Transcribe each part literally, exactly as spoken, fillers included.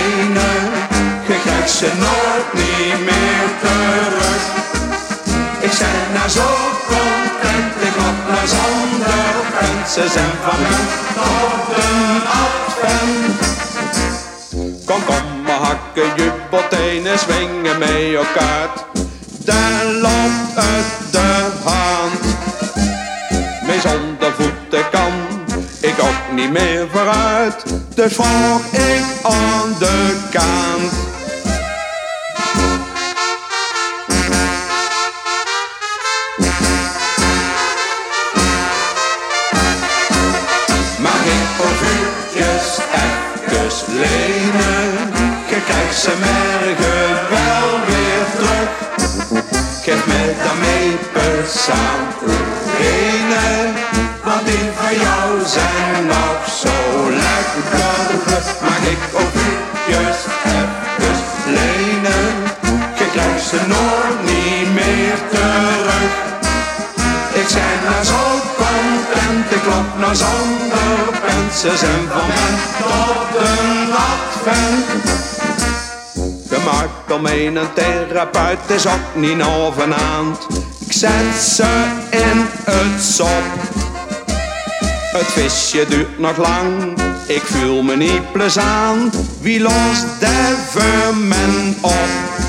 lenen, je krijgt ze nooit niet meer terug. Ik zijn nou zo content, ik loop naar zonder vent. Ze zijn van me tot een advent. Kom, kom, maar hakken jubeltenen swingen mee elkaar. Daar loopt het de hand. Mee zonder voeten kan ik ook niet meer vooruit. Dus volg ik aan de kant. Mag ik voor vuurtjes even lenen? Je krijgt ze morgen wel weer terug. Geef me dan mee per samen, want die van jou zijn nog zo lekker. Mag ik ook uurtjes even lenen? Je krijgt ze nooit niet meer terug. Ik zijn nou zo content, ik loop nou zonder vent. Ze zijn van mij tot een advent. Gemaakt om een therapeut is ook niet overnaand. Ik zet ze in het sop. Het visje duurt nog lang, ik voel me niet plezant. Wie lost de vermen op?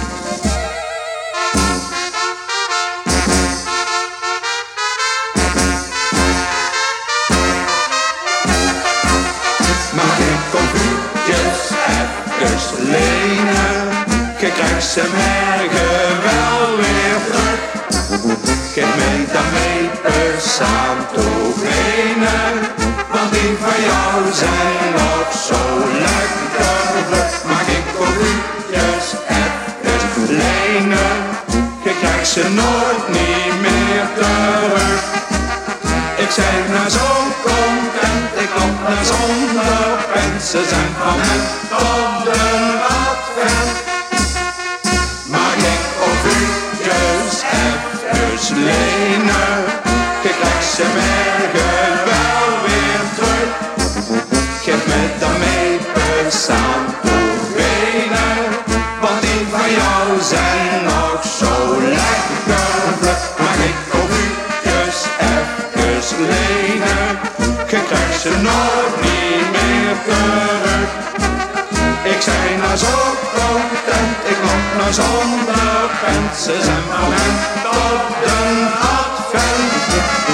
Mag ik computertjes even lenen? Je krijgt ze morgen wel weer terug. Geef mij dan mee per Santo benen, want die van jou zijn nog zo lekker. Mag ik computertjes even lenen? Je krijgt ze nooit niet meer terug. Ik zijn nou zo content, ik loop naar zonder vent. Ze zijn van mij tot een advent. Mag ik ook uurtjes even lenen? Je krijgt ze morgen wel weer terug. Geef me dan mee per Santo benen, want die van jou zijn nog zo lekker. Mag ik ook uurtjes even lenen? Je krijgt ze nooit niet meer terug. Ik zijn nou zo content, ik loop nou zonder vent. Ze zijn van mij tot een advent.